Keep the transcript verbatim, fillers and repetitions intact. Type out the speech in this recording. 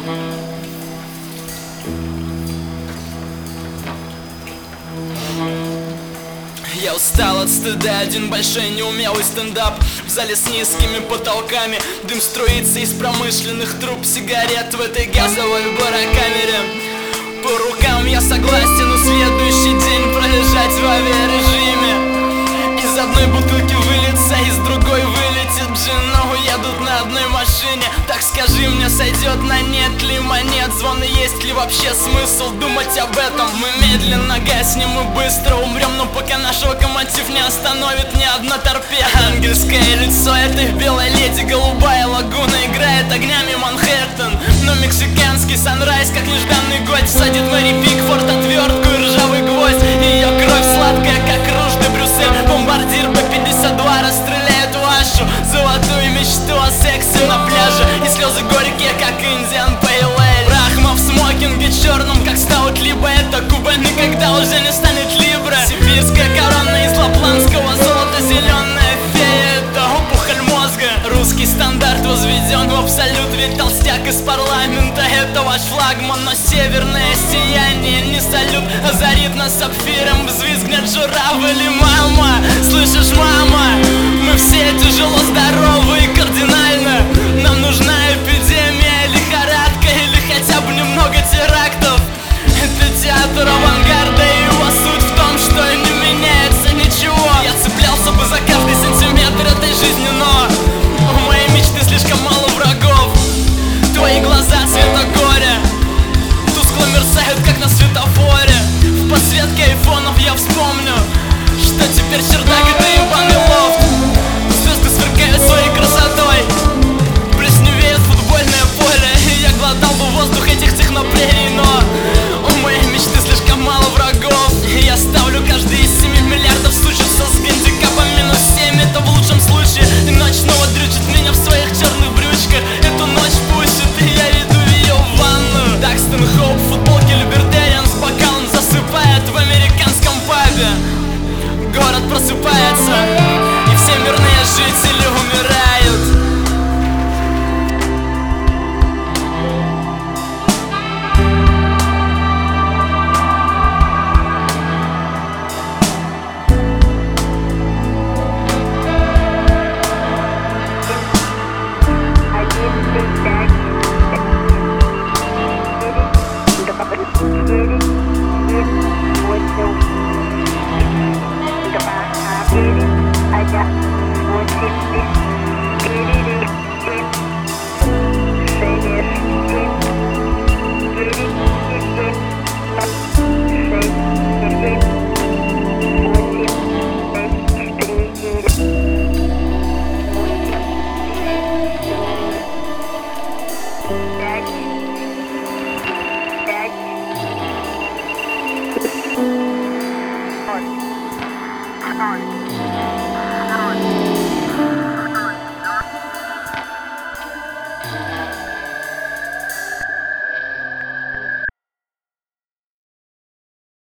Я устал от стыда, один большой неумелый стендап в зале с низкими потолками. Дым струится из промышленных труб сигарет в этой газовой барокамере. По рукам я согласен, но следующий день пролежать в авиарежиме. Из одной бутылки выльется, из другой вылетит джин, но уедут на одной машине. Так скажи мне, сойдет на нет ли монет звон, и есть ли вообще смысл думать об этом? Мы медленно гаснем и быстро умрем, но пока наш локомотив не остановит ни одна торпеда. Ангельское лицо этой белой леди, голубая лагуна играет огнями Манхэттен. Но мексиканский санрайз, как нежданный гость, садит Мэри Пикфорд отвертку и ржавый гвоздь. Ее кровь сладкая, как ружь де Брюссель. Бомбардир Б пятьдесят два расстреляет вашу золотую мечту о сексе на пляже. И слезы горькие, как Индиан Пейл Эйль. Брахма в смокинге черном, как стаут. Либо это Куба никогда уже не станет Либра. Сибирская корона из лапландского золота. Зеленая фея — это опухоль мозга. Русский стандарт возведен в абсолют, ведь толстяк из парламента — это ваш флагман. Но северное сияние не салют озарит нас сапфиром. Взвизгнет журавль. Мама, слышишь, мама, мы все тяжело здоровы.